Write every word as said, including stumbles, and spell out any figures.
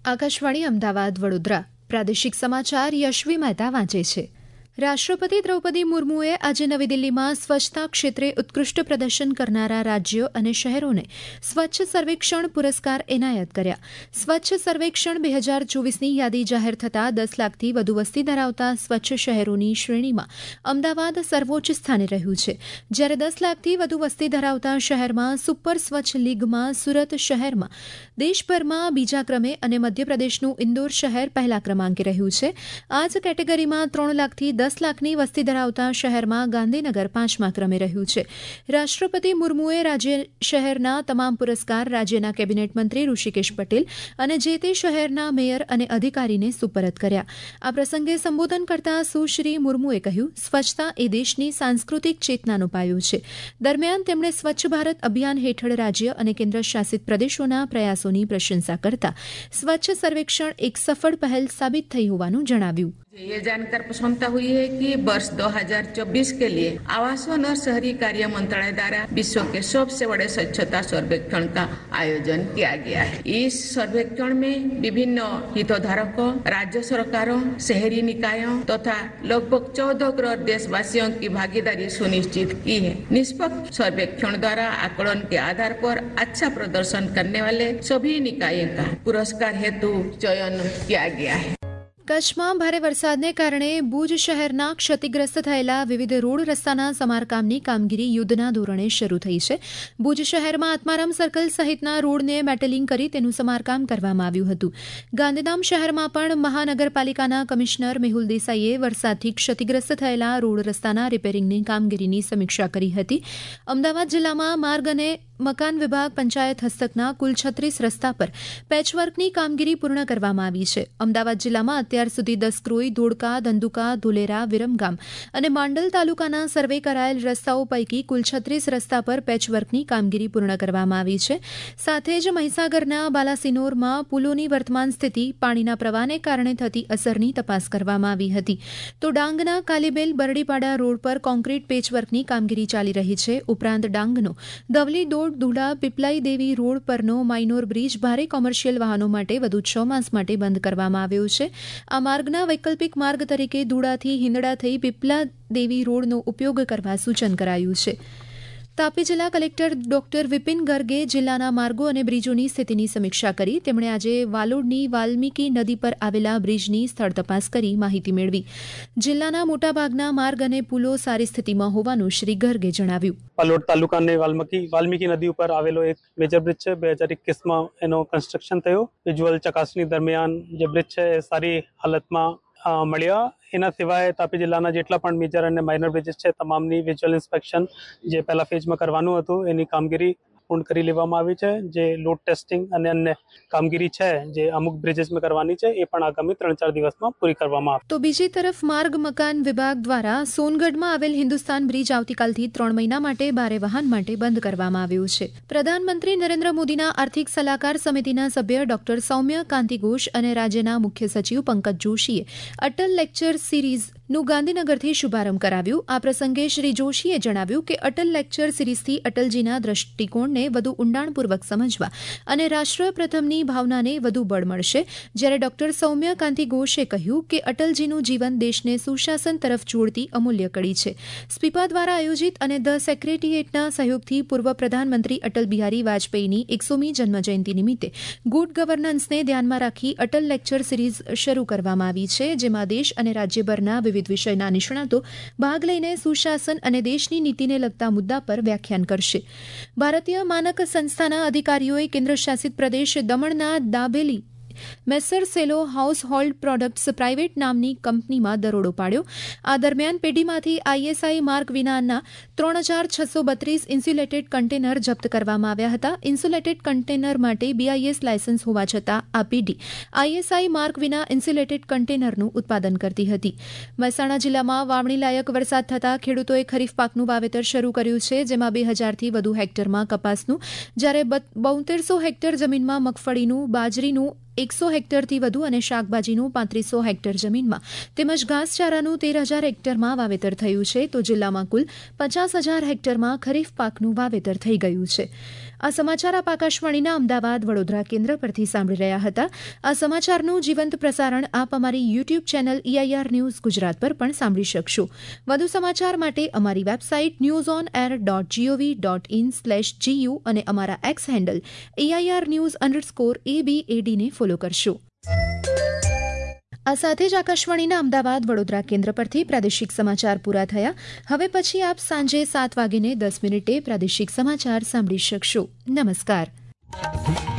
આકાશવાણી અમદાવાદ વડોદરા પ્રાદેશિક સમાચાર યશવી મહેતા વાંચે છે. રાષ્ટ્રપતિ દ્રૌપદી મુર્મુએ આજે નવી દિલ્હીમાં સ્વચ્છતા ક્ષેત્રે ઉત્કૃષ્ટ પ્રદર્શન કરનારા રાજ્યો અને શહેરોને સ્વચ્છ સર્વેક્ષણ પુરસ્કાર એનાયત કર્યા. સ્વચ્છ સર્વેક્ષણ બે હજાર ચોવીસની યાદી જાહેર થતાં દસ લાખથી વધુ વસ્તી ધરાવતા સ્વચ્છ શહેરોની શ્રેણીમાં અમદાવાદ સર્વોચ્ચ સ્થાને રહ્યું છે, જ્યારે દસ લાખથી વધુ વસ્તી ધરાવતા શહેરમાં સુપર સ્વચ્છ લીગમાં સુરત શહેરમાં દેશભરમાં બીજા ક્રમે અને મધ્યપ્રદેશનું ઇન્દોર શહેર પહેલા ક્રમાંકે રહ્યું છે. આ જ કેટેગરીમાં ત્રણ લાખથી દસ લાખની વસ્તી ધરાવતા શહેરમાં ગાંધીનગર પાંચમા ક્રમે રહ્યું છે. રાષ્ટ્રપતિ મુર્મુએ રાજ્ય શહેરના તમામ પુરસ્કાર રાજ્યના કેબિનેટ મંત્રી ઋષિકેશ પટેલ અને જે તે શહેરના મેયર અને અધિકારીને સુપરત કર્યા. આ પ્રસંગે સંબોધન કરતા સુશ્રી મુર્મુએ કહ્યું, સ્વચ્છતા એ દેશની સાંસ્કૃતિક ચેતનાનો પાયો છે. દરમિયાન તેમણે સ્વચ્છ ભારત અભિયાન હેઠળ રાજ્ય અને કેન્દ્ર શાસિત પ્રદેશોના પ્રયાસોની પ્રશંસા કરતા સ્વચ્છ સર્વેક્ષણ એક સફળ પહેલ સાબિત થઈ હોવાનું જણાવ્યું. ये जानकर प्रसन्नता हुई है कि वर्ष दो हज़ार चौबीस के लिए आवासन और शहरी कार्य मंत्रालय द्वारा विश्व के सबसे बड़े स्वच्छता सर्वेक्षण का आयोजन किया गया है. इस सर्वेक्षण में विभिन्न हितधारकों, राज्य सरकारों, शहरी निकायों तथा लगभग चौदह करोड़ देशवासियों की भागीदारी सुनिश्चित की है. निष्पक्ष सर्वेक्षण द्वारा आकलन के आधार पर अच्छा प्रदर्शन करने वाले सभी निकायों का पुरस्कार हेतु चयन किया गया है. કચ્છમાં ભારે વરસાદને કારણે ભુજ શહેરના ક્ષતિગ્રસ્ત થયેલા વિવિધ રોડ રસ્તાના સમારકામની કામગીરી યુદ્ધના ધોરણે શરૂ થઈ છે. ભુજ શહેરમાં આત્મારામ સર્કલ સહિતના રોડને મેટલિંગ કરી તેનું સમારકામ કરવામાં આવ્યું હતું. ગાંધીધામ શહેરમાં પણ મહાનગરપાલિકાના કમિશનર મેહુલ દેસાઈએ વરસાદથી ક્ષતિગ્રસ્ત થયેલા રોડ રસ્તાના રિપેરિંગની કામગીરીની સમીક્ષા કરી હતી. અમદાવાદ જિલ્લામાં માર્ગ અને મકાન વિભાગ પંચાયત હસ્તકના કુલ છત્રીસ રસ્તા પર પેચવર્કની કામગીરી પૂર્ણ કરવામાં આવી છે. અમદાવાદ જિલ્લામાં અત્યાર સુધી દસક્રોઈ, ધોળકા, ધંધુકા, ધોલેરા, વિરમગામ અને માંડલ તાલુકાના સર્વે કરાયેલ રસ્તાઓ પૈકી કુલ છત્રીસ રસ્તા પર પેચવર્કની કામગીરી પૂર્ણ કરવામાં આવી છે. સાથે જ મહીસાગરના બાલાસિનોરમાં પુલોની વર્તમાન સ્થિતિ, પાણીના પ્રવાહને કારણે થતી અસરની તપાસ કરવામાં આવી હતી. તો ડાંગના કાલીબેલ બરડીપાડા રોડ પર કોન્ક્રીટ પેચવર્કની કામગીરી ચાલી રહી છે. ઉપરાંત ડાંગનો દવલી દોડ દુડા પીપલાઈ દેવી રોડ પરનો માઇનોર બ્રિજ ભારે કોમર્શિયલ વાહનો માટે વધુ છ માસ માટે બંધ કરવામાં આવ્યો છે. આ માર્ગના વૈકલ્પિક માર્ગ તરીકે દુડાથી હિંદડા થઈ પીપલા દેવી રોડનો ઉપયોગ કરવા સૂચન કરાયું છે. તાપી જિલ્લા કલેક્ટર ડોક્ટર વિપિન ગર્ગે જિલ્લાના માર્ગો અને બ્રિજોની સ્થિતિની સમીક્ષા કરી. તેમણે આજે વાલોડની વાલ્મીકી નદી પર આવેલા બ્રિજની સ્થળ તપાસ કરી માહિતી મેળવી. જિલ્લાના મોટાભાગના માર્ગ અને પુલો સારી સ્થિતિમાં હોવાનું શ્રી ગર્ગે જણાવ્યું. વાલોડ તાલુકાની વાલ્મીકી વાલ્મીકી નદી ઉપર આવેલો એક મેજર બ્રિજ છે. બે હજાર એકવીસમાં એનો કન્સ્ટ્રક્શન થયો. વિઝ્યુઅલ ચકાસણી દરમિયાન જે બ્રિજ છે એ સારી હાલતમાં મળ્યા. એના સિવાય તાપી જિલ્લાના જેટલા પણ મેજર અને માઇનર બ્રિજીસ છે તમામની વિઝ્યુઅલ ઇન્સ્પેક્શન જે પહેલા ફેઝમાં કરવાનું હતું એની કામગીરી પૂર્ણ કરી લેવામાં આવી છે. જે લોડ ટેસ્ટિંગ અને અન્ય કામગીરી છે જે અમુક બ્રિજીસમાં કરવાની છે એ પણ આગામી ત્રણ ચાર દિવસમાં પૂરી કરવામાં આવશે. તો બીજી તરફ માર્ગ મકાન વિભાગ દ્વારા સોનગઢમાં આવેલ હિન્દુસ્તાન બ્રિજ આવતીકાલથી ત્રણ મહિના માટે ભારે વાહન માટે બંધ કરવામાં આવ્યું છે. પ્રધાનમંત્રી નરેન્દ્ર મોદીના આર્થિક સલાહકાર સમિતિના સભ્ય ડોક્ટર સૌમ્ય કાંતિ ઘોષ અને રાજ્યના મુખ્ય સચિવ પંકજ જોશીએ અટલ લેક્ચર સિરીઝનું ગાંધીનગરથી શુભારંભ કરાવ્યું. આ પ્રસંગે શ્રી જોશીએ જણાવ્યું કે અટલ લેક્ચર સિરીઝથી અટલજીના દ્રષ્ટિકોણને વધુ ઊંડાણપૂર્વક સમજવા અને રાષ્ટ્ર પ્રથમની ભાવનાને વધુ બળ મળશે. જ્યારે ડોક્ટર સૌમ્ય કાંતિ ઘોષે કહ્યું કે અટલજીનું જીવન દેશને સુશાસન તરફ જોડતી અમૂલ્ય કડી છે. સ્પીપા દ્વારા આયોજિત અને ધ સેક્રેટરીએટના સહયોગથી પૂર્વ પ્રધાનમંત્રી અટલ બિહારી વાજપેયીની એકસોમી જન્મજયંતિ નિમિત્તે ગુડ ગવર્નન્સને ધ્યાનમાં રાખી અટલ લેક્ચર સિરીઝ શરૂ કરવામાં આવી છે, જેમાં દેશ અને રાજ્યભરના વિવિધ વિષયના નિષ્ણાતો ભાગ લઈને સુશાસન અને દેશની નીતિને લગતા મુદ્દા પર વ્યાખ્યાન કરશે. ભારતીય માનક સંસ્થાના અધિકારીઓએ કેન્દ્ર શાસિત પ્રદેશ દમણના દાભેલી messrs Cello household products private નામની કંપનીમાં દરોડો પાડ્યો. આ દરમિયાન પેઢીમાંથી આઈએસઆઈ માર્ક વિનાના ત્રણ હજાર છસો બત્રીસ ઇન્સ્યુલેટેડ કન્ટેનર જપ્ત કરવામાં આવ્યા હતા. ઇન્સ્યુલેટેડ કન્ટેનર માટે બીઆઈએસ લાયસન્સ હોવા છતાં આ પેઢી આઈએસઆઈ માર્ક વિના ઇન્સ્યુલેટેડ કન્ટેનરનું ઉત્પાદન કરતી હતી. મહેસાણા જિલ્લામાં વાવણી લાયક વરસાદ થતાં ખેડૂતોએ ખરીફ પાકનું વાવેતર શરૂ કર્યું છે, જેમાં બે હજારથી વધુ હેક્ટરમાં કપાસનું, જ્યારે બોતેરસો હેક્ટર જમીનમાં મગફળીનું, બાજરીનું એકસો હેક્ટરથી વધુ અને શાકભાજીનું પાંત્રીસો હેક્ટર જમીનમાં તેમજ ઘાસચારાનું તેર હજાર હેક્ટરમાં વાવેતર થયું છે, તો જિલ્લામાં કુલ પચાસ હજાર હેક્ટરમાં ખરીફ પાકનું વાવેતર થઈ ગયું છે. આ સમાચાર આપ આકાશવાણીના અમદાવાદ વડોદરા કેન્દ્ર પરથી સાંભળી રહ્યા હતા. આ સમાચારનું જીવંત પ્રસારણ આપ અમારી YouTube channel AIR news Gujarat પર પણ સાંભળી શકશો. વધુ સમાચાર માટે અમારી website news on air dot GOV dot in slash GU અને અમારા X handle AIR news underscore એબીએડીને ફોલો કરશો. આ સાથે જ આકાશવાણીના અમદાવાદ વડોદરા કેન્દ્ર પરથી પ્રાદેશિક સમાચાર પૂરા થયા. હવે પછી આપ સાંજે સાત વાગીને દસ મિનિટે પ્રાદેશિક સમાચાર સાંભળી શકશો. નમસ્કાર.